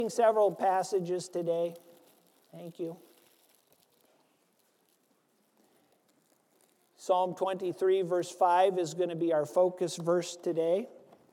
Several passages today. Thank you. Psalm 23, verse 5 is going to be our focus verse today.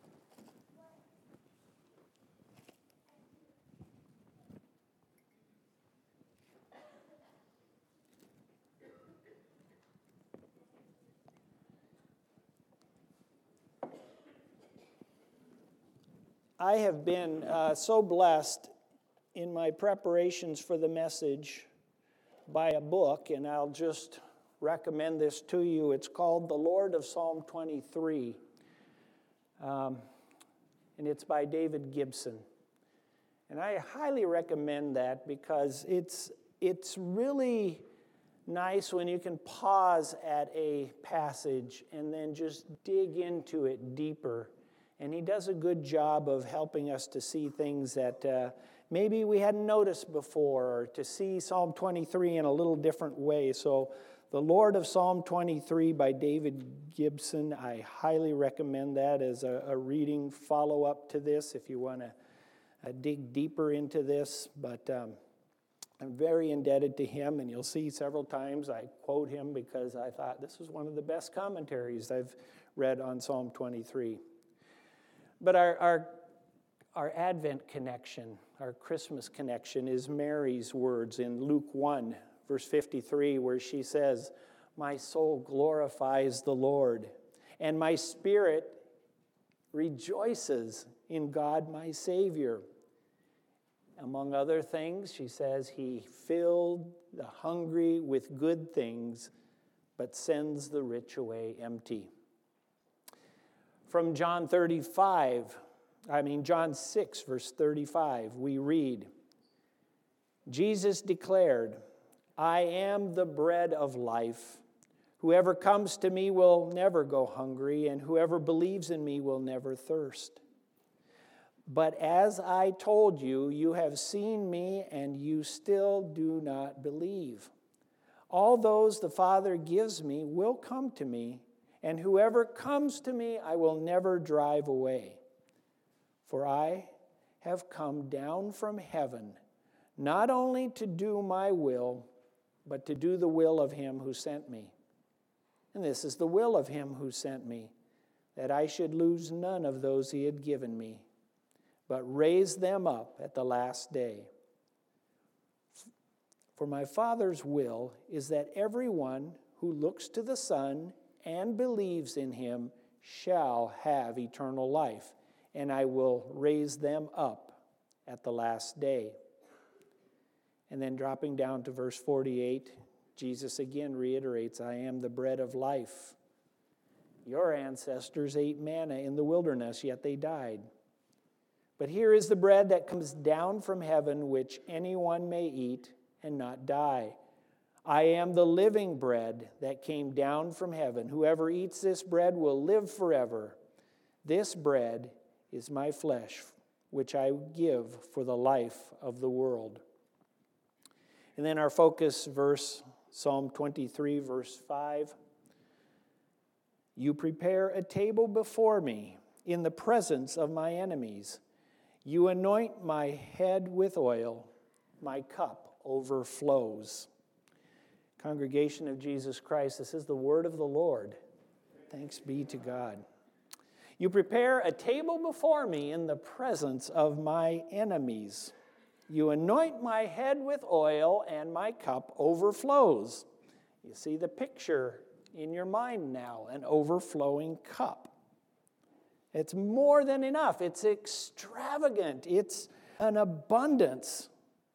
I have been so blessed in my preparations for the message by a book, and I'll just recommend this to you. It's called The Lord of Psalm 23, and it's by David Gibson. And I highly recommend that because it's really nice when you can pause at a passage and then just dig into it deeper. And he does a good job of helping us to see things that maybe we hadn't noticed before, or to see Psalm 23 in a little different way. So, The Lord of Psalm 23 by David Gibson, I highly recommend that as a reading follow-up to this if you want to dig deeper into this. But I'm very indebted to him, and you'll see several times I quote him because I thought this is one of the best commentaries I've read on Psalm 23. But our Advent connection, our Christmas connection, is Mary's words in Luke 1, verse 53, where she says, "My soul glorifies the Lord, and my spirit rejoices in God my Savior." Among other things, she says, "He filled the hungry with good things, but sends the rich away empty." From John 6, verse 35, we read, Jesus declared, "I am the bread of life. Whoever comes to me will never go hungry, and whoever believes in me will never thirst. But as I told you, you have seen me, and you still do not believe. All those the Father gives me will come to me, and whoever comes to me I will never drive away. For I have come down from heaven, not only to do my will, but to do the will of him who sent me. And this is the will of him who sent me, that I should lose none of those he had given me, but raise them up at the last day. For my Father's will is that everyone who looks to the Son and believes in him shall have eternal life, and I will raise them up at the last day." And then dropping down to verse 48, Jesus again reiterates, "I am the bread of life. Your ancestors ate manna in the wilderness, yet they died. But here is the bread that comes down from heaven, which anyone may eat and not die. I am the living bread that came down from heaven. Whoever eats this bread will live forever. This bread is my flesh, which I give for the life of the world." And then our focus verse, Psalm 23, verse 5. "You prepare a table before me in the presence of my enemies. You anoint my head with oil. My cup overflows." Congregation of Jesus Christ, this is the word of the Lord. Thanks be to God. "You prepare a table before me in the presence of my enemies. You anoint my head with oil, and my cup overflows." You see the picture in your mind now, an overflowing cup. It's more than enough. It's extravagant. It's an abundance.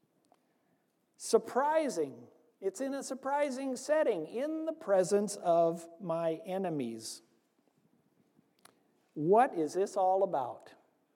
Surprising. It's in a surprising setting, in the presence of my enemies. What is this all about?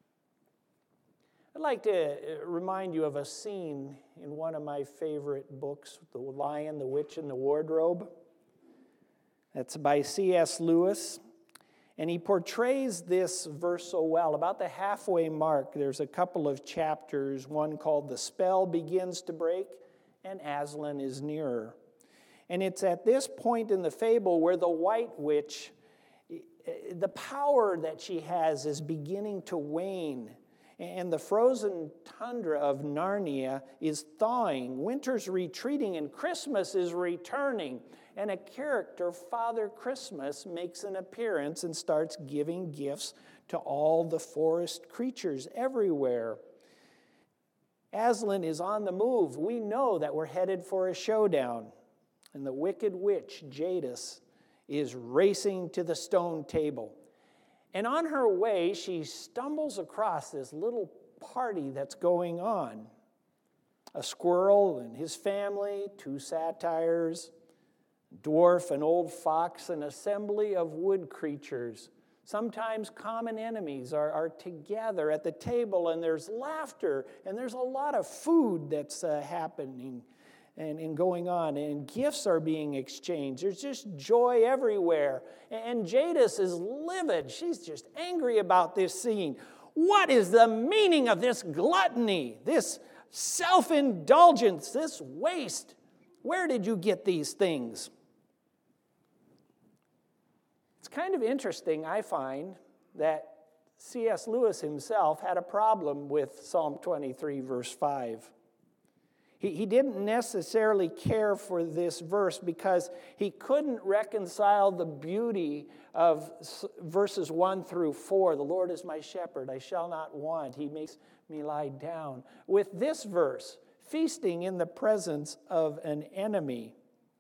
I'd like to remind you of a scene in one of my favorite books, The Lion, the Witch, and the Wardrobe. That's by C.S. Lewis. And he portrays this verse so well. About the halfway mark, there's a couple of chapters, one called "The Spell Begins to Break," and "Aslan is Nearer." And it's at this point in the fable where the White Witch, the power that she has is beginning to wane. And the frozen tundra of Narnia is thawing. Winter's retreating and Christmas is returning. And a character, Father Christmas, makes an appearance and starts giving gifts to all the forest creatures everywhere. Aslan is on the move. We know that we're headed for a showdown. And the wicked witch, Jadis, is racing to the stone table. And on her way, she stumbles across this little party that's going on. A squirrel and his family, 2 satyrs, dwarf, an old fox, an assembly of wood creatures. Sometimes common enemies are together at the table, and there's laughter, and there's a lot of food that's happening and going on, and gifts are being exchanged. There's just joy everywhere. And Jadis is livid. She's just angry about this scene. What is the meaning of this gluttony, this self-indulgence, this waste? Where did you get these things? It's kind of interesting, I find, that C.S. Lewis himself had a problem with Psalm 23, verse 5. He didn't necessarily care for this verse because he couldn't reconcile the beauty of verses 1 through 4. The Lord is my shepherd, I shall not want. He makes me lie down. With this verse, feasting in the presence of an enemy.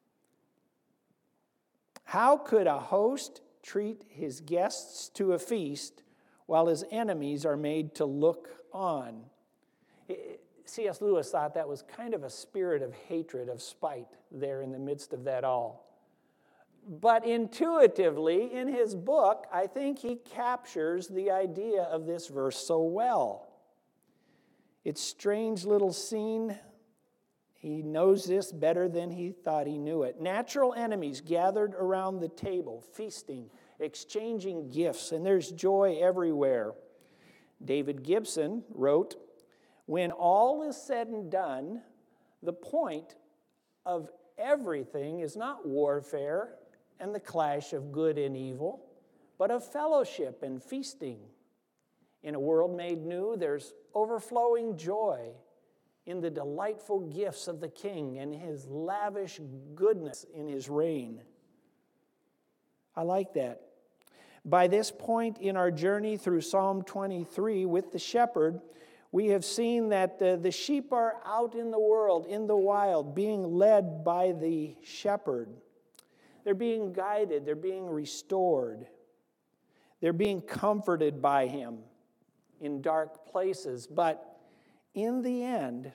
How could a host treat his guests to a feast while his enemies are made to look on? C.S. Lewis thought that was kind of a spirit of hatred, of spite there in the midst of that all. But intuitively, in his book, I think he captures the idea of this verse so well. It's a strange little scene. He knows this better than he thought he knew it. Natural enemies gathered around the table, feasting, exchanging gifts, and there's joy everywhere. David Gibson wrote, "When all is said and done, the point of everything is not warfare and the clash of good and evil, but of fellowship and feasting. In a world made new, there's overflowing joy in the delightful gifts of the King and his lavish goodness in his reign." I like that. By this point in our journey through Psalm 23 with the shepherd, we have seen that the sheep are out in the world, in the wild, being led by the shepherd. They're being guided. They're being restored. They're being comforted by him in dark places. But in the end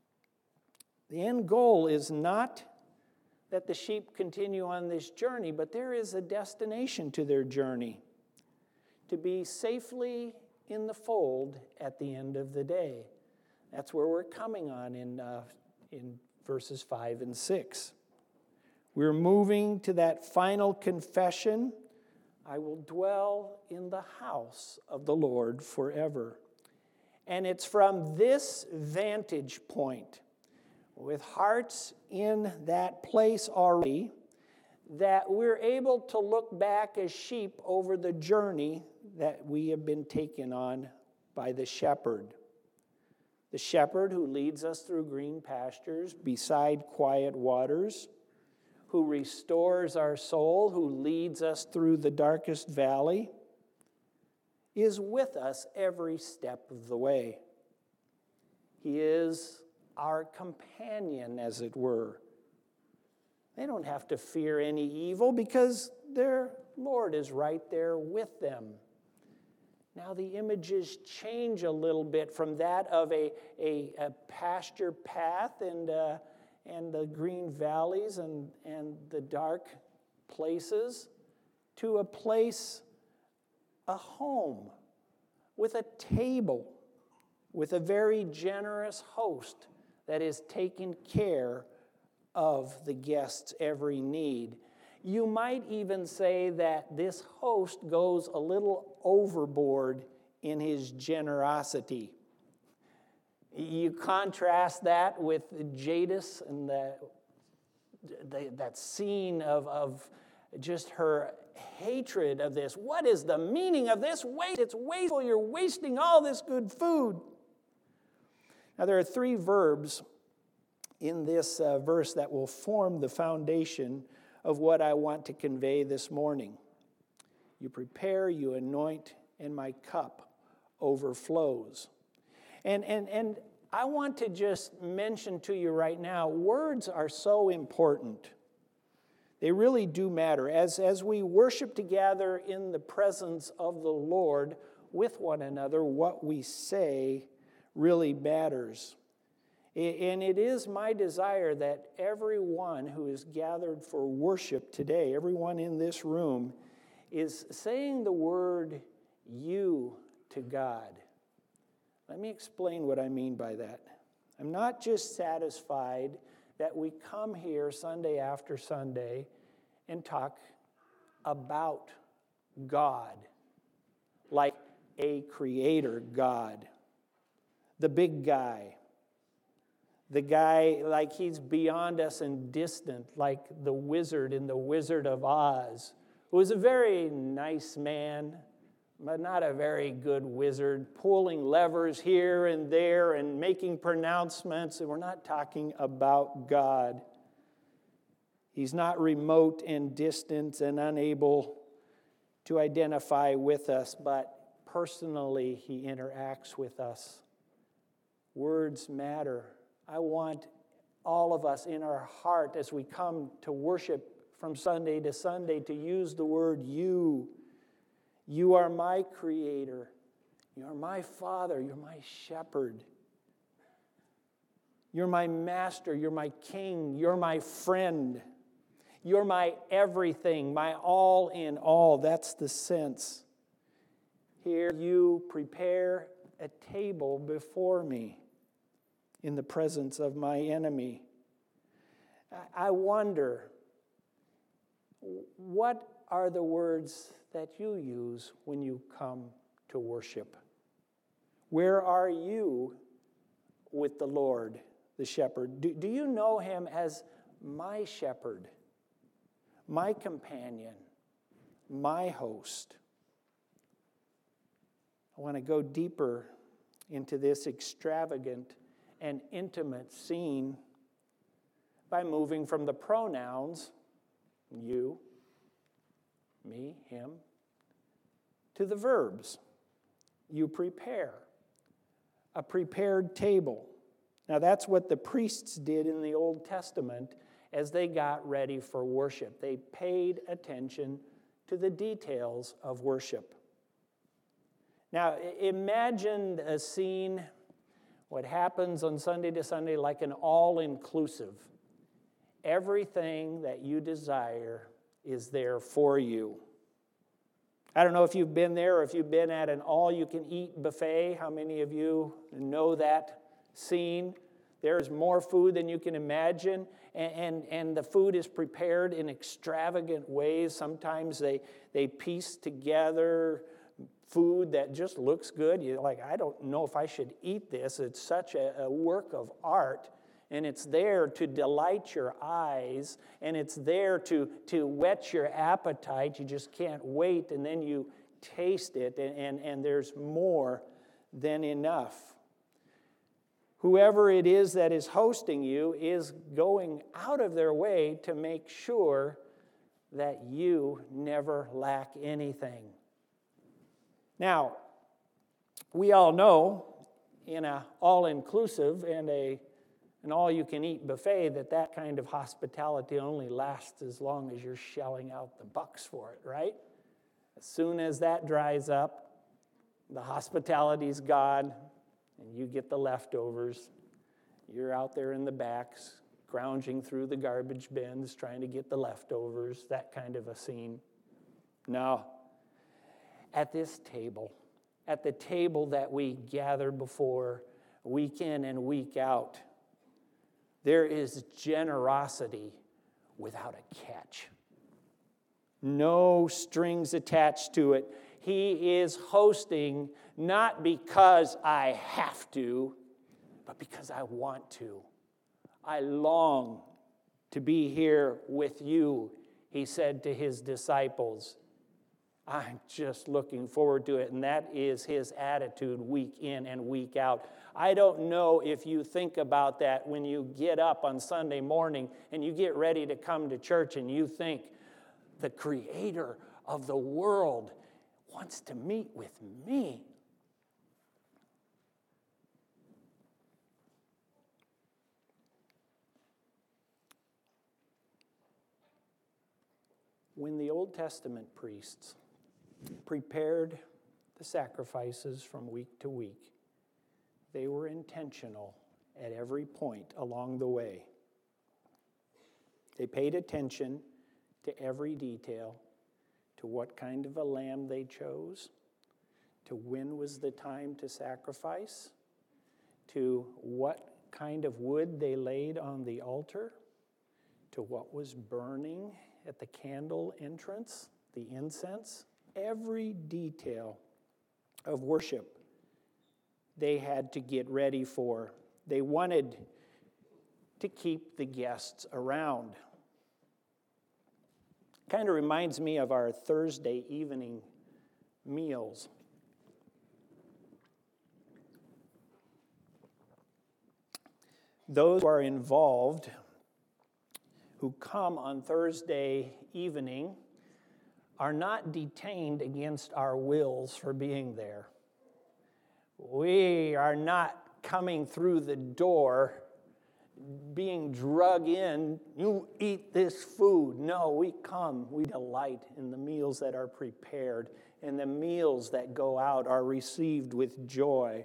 goal is not that the sheep continue on this journey, but there is a destination to their journey, to be safely in the fold at the end of the day. That's where we're coming on in verses 5 and 6. We're moving to that final confession, I will dwell in the house of the Lord forever. And it's from this vantage point, with hearts in that place already, that we're able to look back as sheep over the journey that we have been taken on by the shepherd. The shepherd who leads us through green pastures, beside quiet waters, who restores our soul, who leads us through the darkest valley, is with us every step of the way. He is our companion, as it were. They don't have to fear any evil because their Lord is right there with them. Now the images change a little bit from that of a pasture path and the green valleys and the dark places to a place, a home, with a table, with a very generous host that is taking care of the guest's every need. You might even say that this host goes a little overboard in his generosity. You contrast that with Jadis and that scene of just her hatred of this. What is the meaning of this waste? It's wasteful. You're wasting all this good food. Now, there are 3 verbs in this verse that will form the foundation of what I want to convey this morning. You prepare, you anoint, and my cup overflows. And I want to just mention to you right now, words are so important. They really do matter. As we worship together in the presence of the Lord with one another, what we say really matters. And it is my desire that everyone who is gathered for worship today, everyone in this room, is saying the word you to God. Let me explain what I mean by that. I'm not just satisfied that we come here Sunday after Sunday and talk about God, like a creator God, the big guy, the guy like he's beyond us and distant, like the wizard in The Wizard of Oz, who was a very nice man, but not a very good wizard, pulling levers here and there and making pronouncements. And we're not talking about God. He's not remote and distant and unable to identify with us, but personally he interacts with us. Words matter. I want all of us in our heart as we come to worship from Sunday to Sunday to use the word you. You are my creator. You are my father. You're my shepherd. You're my master. You're my king. You're my friend. You're my everything, my all in all. That's the sense. Here you prepare a table before me in the presence of my enemy. I wonder, what are the words that you use when you come to worship? Where are you with the Lord, the shepherd? Do you know him as my shepherd, my companion, my host? I want to go deeper into this extravagant and intimate scene by moving from the pronouns, you, me, him, to the verbs. You prepare. A prepared table. Now that's what the priests did in the Old Testament as they got ready for worship. They paid attention to the details of worship. Now imagine a scene, what happens on Sunday to Sunday, like an all-inclusive. Everything that you desire is there for you. I don't know if you've been there or if you've been at an all-you-can-eat buffet. How many of you know that scene? There's more food than you can imagine, and the food is prepared in extravagant ways. Sometimes they piece together food that just looks good. You're like, I don't know if I should eat this. It's such a work of art. And it's there to delight your eyes, and it's there to whet your appetite. You just can't wait, and then you taste it, and there's more than enough. Whoever it is that is hosting you is going out of their way to make sure that you never lack anything. Now, we all know in an all-inclusive and an all-you-can-eat buffet that kind of hospitality only lasts as long as you're shelling out the bucks for it, right? As soon as that dries up, the hospitality's gone, and you get the leftovers. You're out there in the backs, scrounging through the garbage bins, trying to get the leftovers, that kind of a scene. No. At this table, at the table that we gather before week in and week out, there is generosity without a catch. No strings attached to it. He is hosting not because I have to, but because I want to. I long to be here with you, he said to his disciples I'm just looking forward to it. And that is his attitude week in and week out. I don't know if you think about that when you get up on Sunday morning and you get ready to come to church and you think, the creator of the world wants to meet with me. When the Old Testament priests prepared the sacrifices from week to week, they were intentional at every point along the way. They paid attention to every detail, to what kind of a lamb they chose, to when was the time to sacrifice, to what kind of wood they laid on the altar, to what was burning at the candle entrance, the incense. Every detail of worship they had to get ready for. They wanted to keep the guests around. Kind of reminds me of our Thursday evening meals. Those who are involved, who come on Thursday evening, are not detained against our wills for being there. We are not coming through the door being drug in, you eat this food. No, we come, we delight in the meals that are prepared, and the meals that go out are received with joy.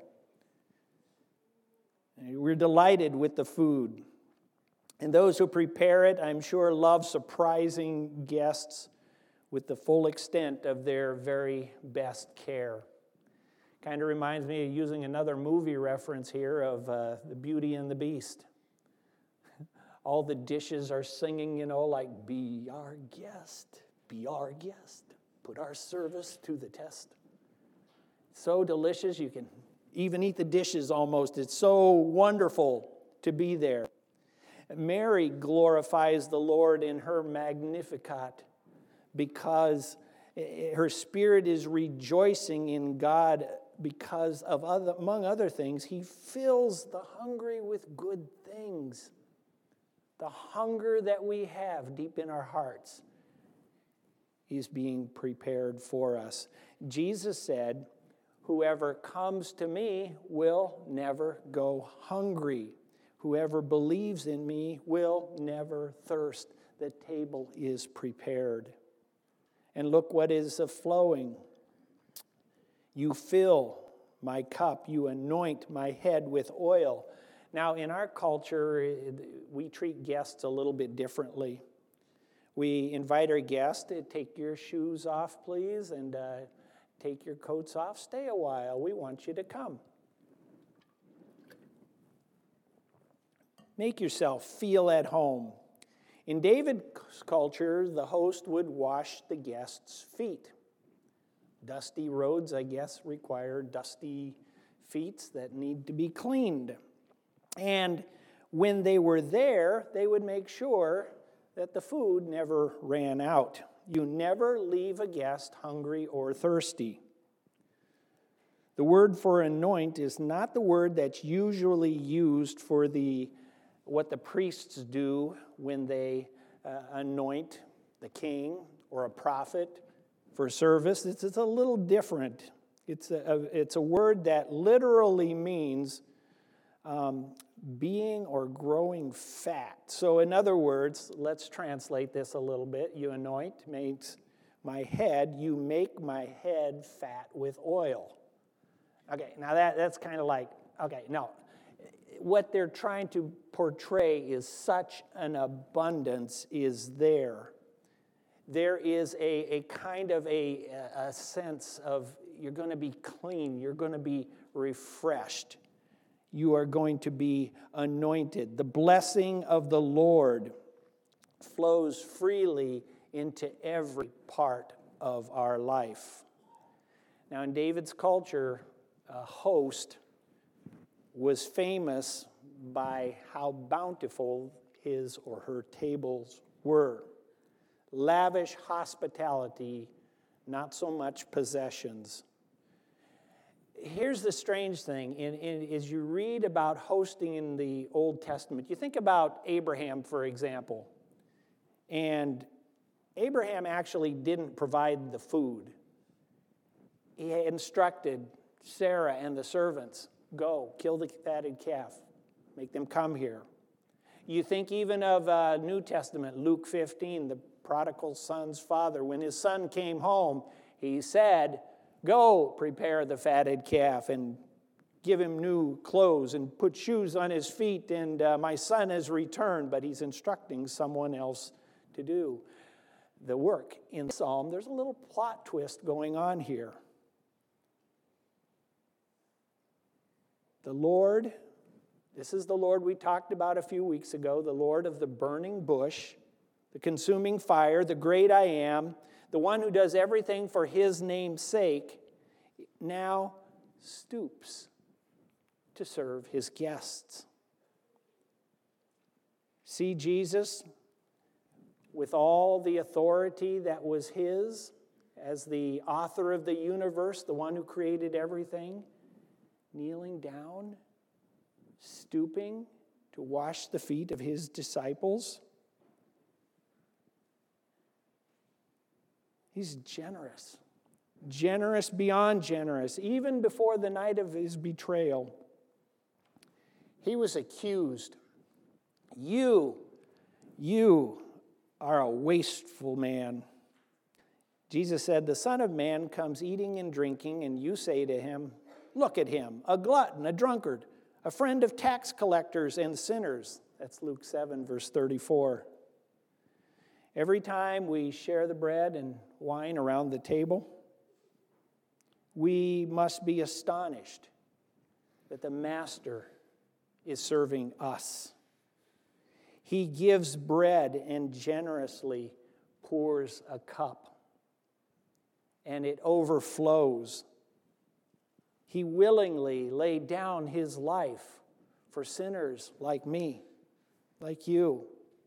And we're delighted with the food. And those who prepare it, I'm sure, love surprising guests with the full extent of their very best care. Kind of reminds me of using another movie reference here of The Beauty and the Beast. All the dishes are singing, like, be our guest, put our service to the test. So delicious, you can even eat the dishes almost. It's so wonderful to be there. Mary glorifies the Lord in her Magnificat because her spirit is rejoicing in God because of, among other things, he fills the hungry with good things. The hunger that we have deep in our hearts is being prepared for us. Jesus said, whoever comes to me will never go hungry. Whoever believes in me will never thirst. The table is prepared. And look what is flowing. You fill my cup. You anoint my head with oil. Now, in our culture, we treat guests a little bit differently. We invite our guests to take your shoes off, please, and take your coats off. Stay a while. We want you to come. Make yourself feel at home. In David's culture, the host would wash the guests' feet. Dusty roads, I guess, require dusty feet that need to be cleaned. And when they were there, they would make sure that the food never ran out. You never leave a guest hungry or thirsty. The word for anoint is not the word that's usually used for what the priests do when they anoint the king or a prophet for service. It's a little different. It's a word that literally means being or growing fat. So in other words, let's translate this a little bit. You anoint makes my head, you make my head fat with oil. Okay, now that's kind of like, okay, no. What they're trying to portray is such an abundance is there. There is a kind of a sense of you're going to be clean, you're going to be refreshed. You are going to be anointed. The blessing of the Lord flows freely into every part of our life. Now, in David's culture, a host was famous by how bountiful his or her tables were. Lavish hospitality not so much possessions. Here's the strange thing. As you read about hosting in the Old Testament, you think about Abraham, for example. And Abraham actually didn't provide the food. He instructed Sarah and the servants, go, kill the fatted calf, make them come here. You think even of New Testament, Luke 15, the prodigal son's father. When his son came home, he said, go prepare the fatted calf and give him new clothes and put shoes on his feet, and my son has returned, but he's instructing someone else to do the work. In the Psalm, there's a little plot twist going on here. The Lord, this is the Lord we talked about a few weeks ago, the Lord of the burning bush, the consuming fire, the great I am, the one who does everything for his name's sake, now stoops to serve his guests. See Jesus with all the authority that was his as the author of the universe, the one who created everything, kneeling down, stooping to wash the feet of his disciples. He's generous. Generous beyond generous. Even before the night of his betrayal, he was accused. You are a wasteful man. Jesus said, the Son of Man comes eating and drinking, and you say to him, look at him, a glutton, a drunkard, a friend of tax collectors and sinners. That's Luke 7, verse 34. Every time we share the bread and wine around the table, we must be astonished that the Master is serving us. He gives bread and generously pours a cup, and it overflows. He willingly laid down his life for sinners like me, like you.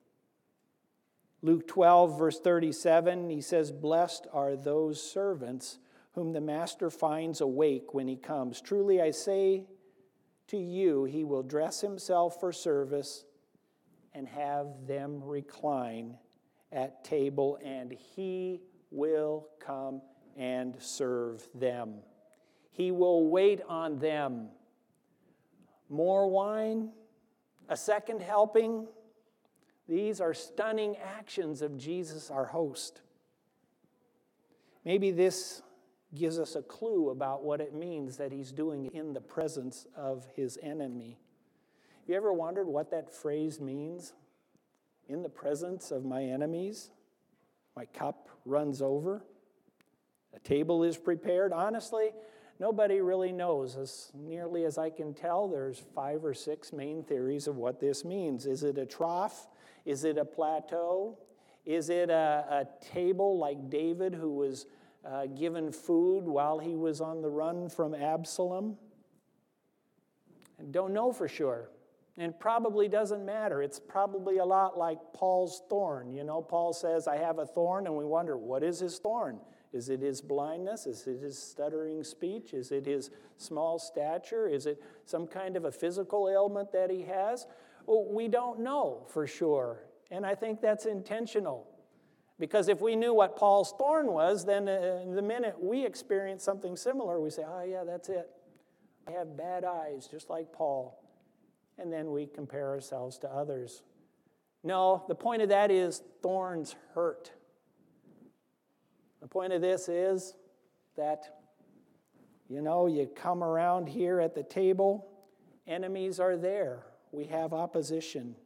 Luke 12, verse 37, he says, blessed are those servants whom the master finds awake when he comes. Truly I say to you, he will dress himself for service and have them recline at table, and he will come and serve them. He will wait on them. More wine, a second helping. These are stunning actions of Jesus, our host. Maybe this gives us a clue about what it means that he's doing in the presence of his enemy. Have you ever wondered what that phrase means? In the presence of my enemies, my cup runs over, a table is prepared. Honestly, nobody really knows. As nearly as I can tell, there's 5 or 6 main theories of what this means. Is it a trough? Is it a plateau? Is it a table like David, who was given food while he was on the run from Absalom? I don't know for sure. And probably doesn't matter. It's probably a lot like Paul's thorn. You know, Paul says, I have a thorn, and we wonder, what is his thorn? Is it his blindness? Is it his stuttering speech? Is it his small stature? Is it some kind of a physical ailment that he has? Well, we don't know for sure. And I think that's intentional. Because if we knew what Paul's thorn was, then the minute we experience something similar, we say, oh yeah, that's it. I have bad eyes, just like Paul. And then we compare ourselves to others. No, the point of that is thorns hurt. The point of this is that, you come around here at the table, enemies are there. We have opposition.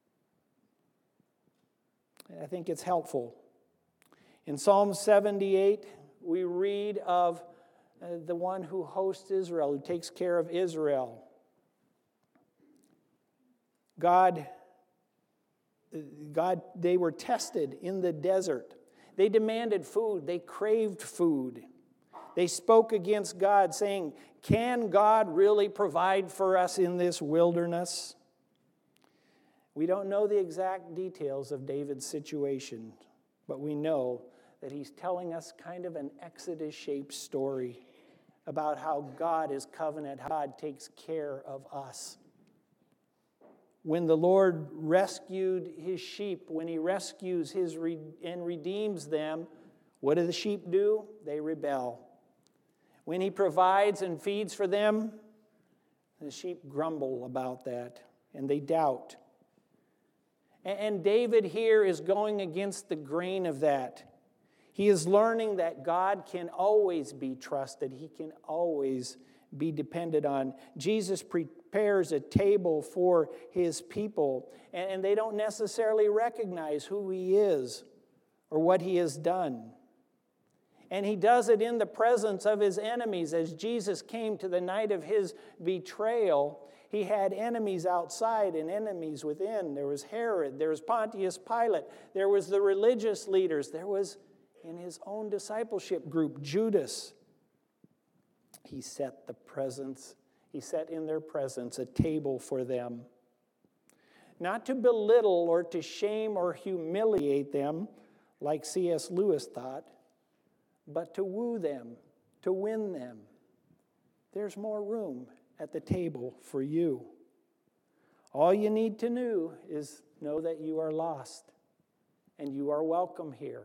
I think it's helpful. In Psalm 78, we read of the one who hosts Israel, who takes care of Israel. God, they were tested in the desert. They demanded food. They craved food. They spoke against God, saying, can God really provide for us in this wilderness? We don't know the exact details of David's situation, but we know that he's telling us kind of an Exodus-shaped story about how God is covenant, how God takes care of us. When the Lord rescued his sheep, when he rescues and redeems them, what do the sheep do? They rebel. When he provides and feeds for them, the sheep grumble about that, and they doubt. And David here is going against the grain of that. He is learning that God can always be trusted. He can always be depended on. Jesus prepares a table for his people, and they don't necessarily recognize who he is or what he has done. And he does it in the presence of his enemies. As Jesus came to the night of his betrayal, he had enemies outside and enemies within. There was Herod, there was Pontius Pilate, there was the religious leaders, there was, in his own discipleship group, Judas. He set in their presence a table for them. Not to belittle or to shame or humiliate them, like C.S. Lewis thought, but to woo them, to win them. There's more room at the table for you. All you need to know is know that you are lost and you are welcome here.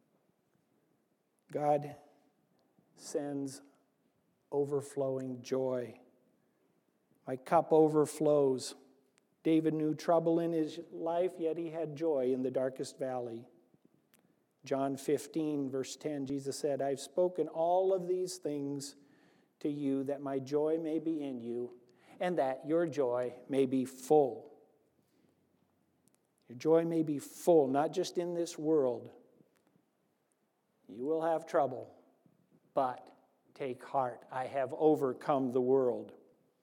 God sends overflowing joy. My cup overflows. David knew trouble in his life, yet he had joy in the darkest valley. John 15, verse 10, Jesus said, I've spoken all of these things to you that my joy may be in you and that your joy may be full. Your joy may be full, not just in this world. You will have trouble, but take heart. I have overcome the world.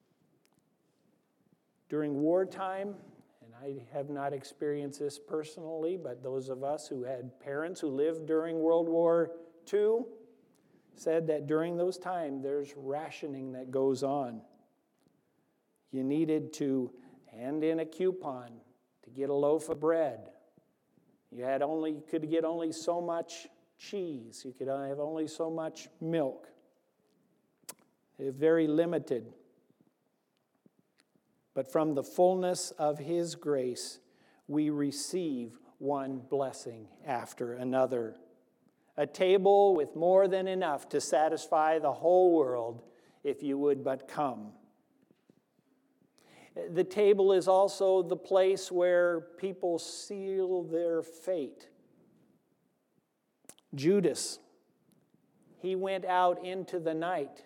During wartime, and I have not experienced this personally, but those of us who had parents who lived during World War II said that during those times there's rationing that goes on. You needed to hand in a coupon to get a loaf of bread. You could get only so much cheese. You could have only so much milk. It's very limited. But from the fullness of his grace, we receive one blessing after another. A table with more than enough to satisfy the whole world if you would but come. The table is also the place where people seal their fate. Judas, he went out into the night,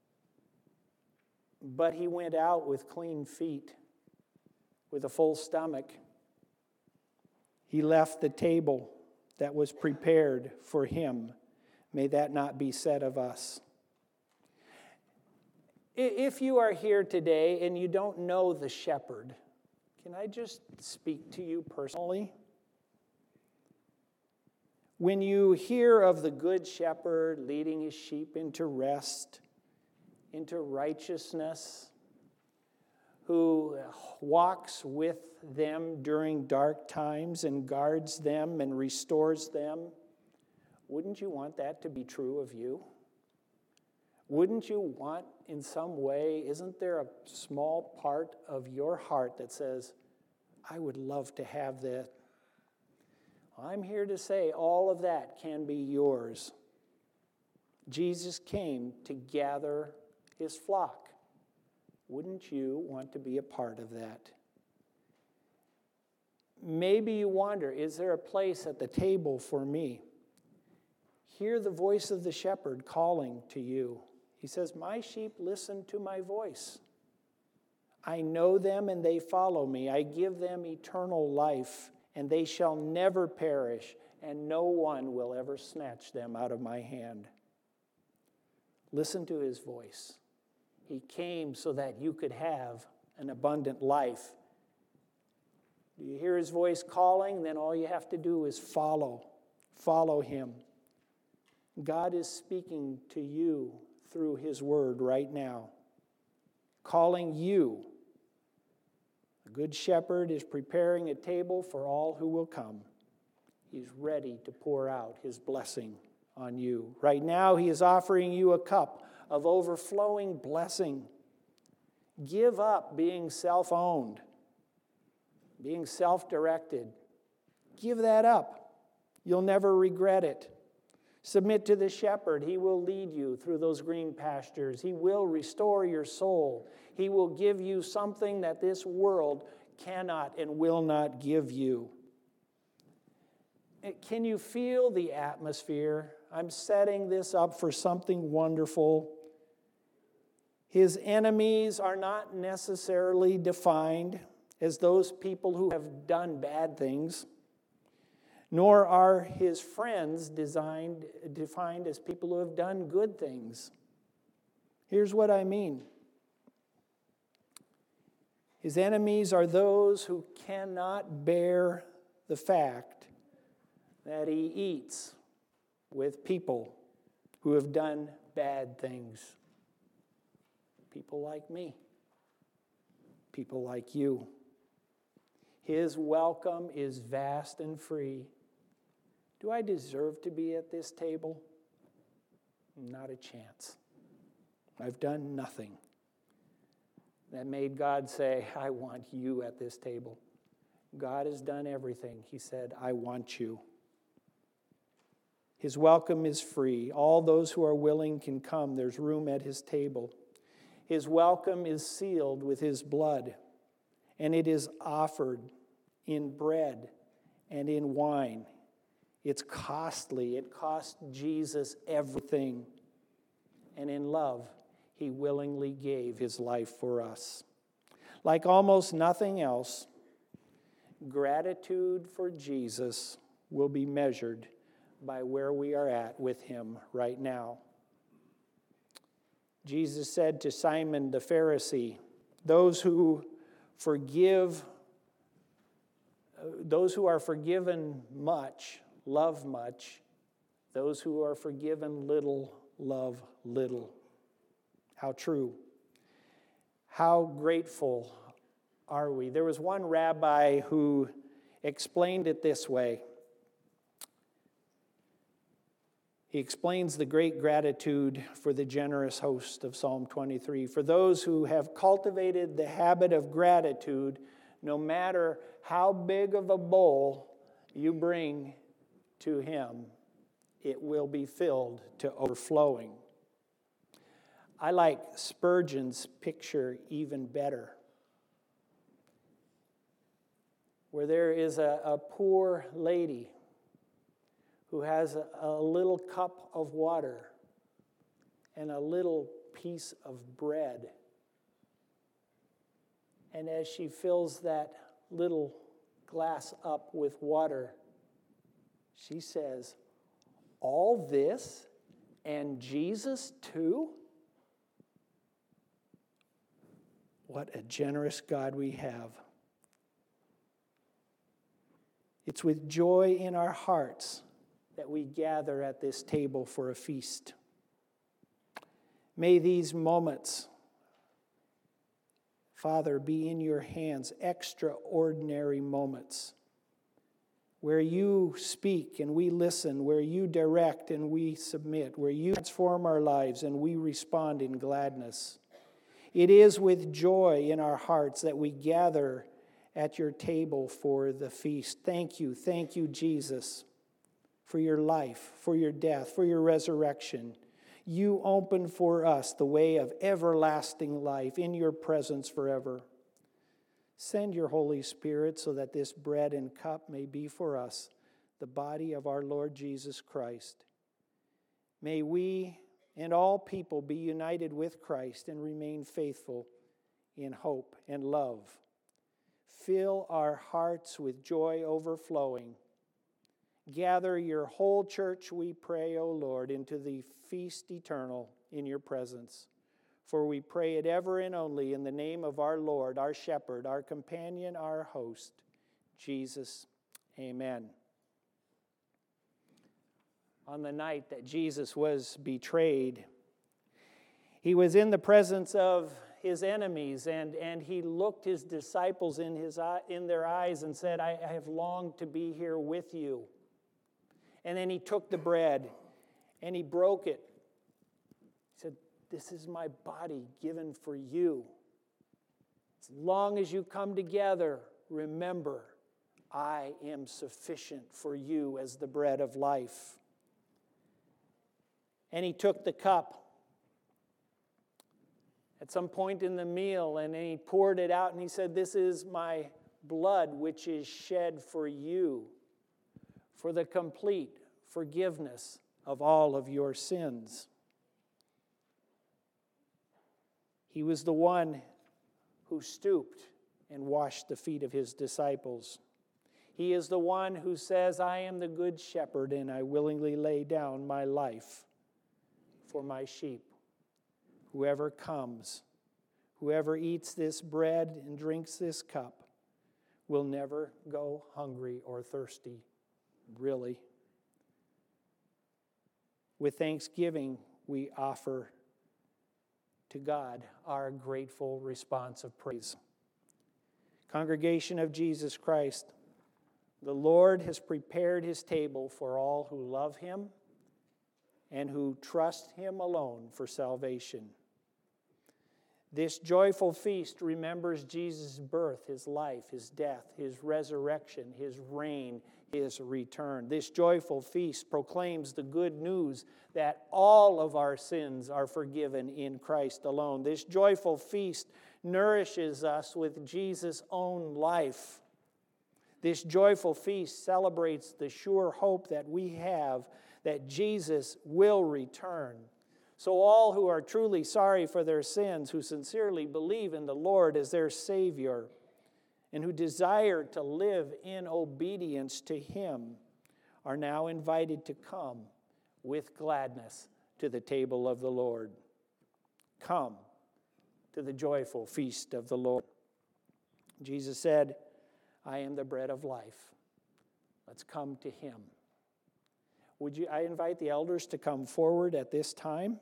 but he went out with clean feet, with a full stomach. He left the table that was prepared for him. May that not be said of us. If you are here today and you don't know the shepherd, can I just speak to you personally? When you hear of the good shepherd leading his sheep into rest, into righteousness, who walks with them during dark times and guards them and restores them, wouldn't you want that to be true of you? Wouldn't you want, in some way, isn't there a small part of your heart that says, I would love to have that? I'm here to say all of that can be yours. Jesus came to gather his flock. Wouldn't you want to be a part of that? Maybe you wonder, is there a place at the table for me? Hear the voice of the shepherd calling to you. He says, my sheep listen to my voice. I know them and they follow me. I give them eternal life, and they shall never perish, and no one will ever snatch them out of my hand. Listen to his voice. He came so that you could have an abundant life. Do you hear his voice calling? Then all you have to do is follow. Follow him. God is speaking to you through his word right now, calling you. The good shepherd is preparing a table for all who will come. He's ready to pour out His blessing on you. Right now, He is offering you a cup of overflowing blessing. Give up being self-owned, being self-directed. Give that up. You'll never regret it. Submit to the shepherd. He will lead you through those green pastures. He will restore your soul. He will give you something that this world cannot and will not give you. Can you feel the atmosphere? I'm setting this up for something wonderful. His enemies are not necessarily defined as those people who have done bad things, nor are his friends defined as people who have done good things. Here's what I mean. His enemies are those who cannot bear the fact that he eats with people who have done bad things. People like me. People like you. His welcome is vast and free. Do I deserve to be at this table? Not a chance. I've done nothing that made God say, I want you at this table. God has done everything. He said, I want you. His welcome is free. All those who are willing can come. There's room at his table. His welcome is sealed with his blood, and it is offered in bread and in wine. It's costly. It cost Jesus everything. And in love, he willingly gave his life for us. Like almost nothing else, gratitude for Jesus will be measured by where we are at with him right now. Jesus said to Simon the Pharisee, those who are forgiven much, love much. Those who are forgiven little, love little. How true. How grateful are we? There was one rabbi who explained it this way. He explains the great gratitude for the generous host of Psalm 23. For those who have cultivated the habit of gratitude, no matter how big of a bowl you bring to him, it will be filled to overflowing. I like Spurgeon's picture even better, where there is a poor lady who has a little cup of water and a little piece of bread. And as she fills that little glass up with water, she says, all this and Jesus too? What a generous God we have. It's with joy in our hearts that we gather at this table for a feast. May these moments, Father, be in your hands, extraordinary moments, where you speak and we listen, where you direct and we submit, where you transform our lives and we respond in gladness. It is with joy in our hearts that we gather at your table for the feast. Thank you, Jesus, for your life, for your death, for your resurrection. You open for us the way of everlasting life in your presence forever. Send your Holy Spirit so that this bread and cup may be for us the body of our Lord Jesus Christ. May we and all people be united with Christ and remain faithful in hope and love. Fill our hearts with joy overflowing. Gather your whole church, we pray, O Lord, into the feast eternal in your presence. For we pray it ever and only in the name of our Lord, our shepherd, our companion, our host, Jesus. Amen. On the night that Jesus was betrayed, he was in the presence of his enemies, and he looked his disciples in their eyes and said, I have longed to be here with you. And then he took the bread and he broke it. He said, "This is my body given for you. As long as you come together, remember, I am sufficient for you as the bread of life." And he took the cup at some point in the meal, and he poured it out, and he said, "This is my blood, which is shed for you, for the complete forgiveness of all of your sins." He was the one who stooped and washed the feet of his disciples. He is the one who says, "I am the good shepherd, and I willingly lay down my life for my sheep. Whoever comes, whoever eats this bread and drinks this cup will never go hungry or thirsty." Really. With thanksgiving, we offer to God our grateful response of praise. Congregation of Jesus Christ, the Lord has prepared his table for all who love him and who trust him alone for salvation. This joyful feast remembers Jesus' birth, his life, his death, his resurrection, his reign, his return. This joyful feast proclaims the good news that all of our sins are forgiven in Christ alone. This joyful feast nourishes us with Jesus' own life. This joyful feast celebrates the sure hope that we have that Jesus will return. So all who are truly sorry for their sins, who sincerely believe in the Lord as their Savior, and who desire to live in obedience to him, are now invited to come with gladness to the table of the Lord. Come to the joyful feast of the Lord. Jesus said, "I am the bread of life." Let's come to him. I invite the elders to come forward at this time.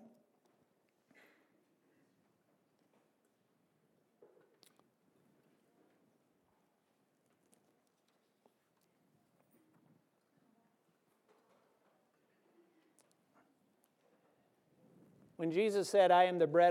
When Jesus said, "I am the bread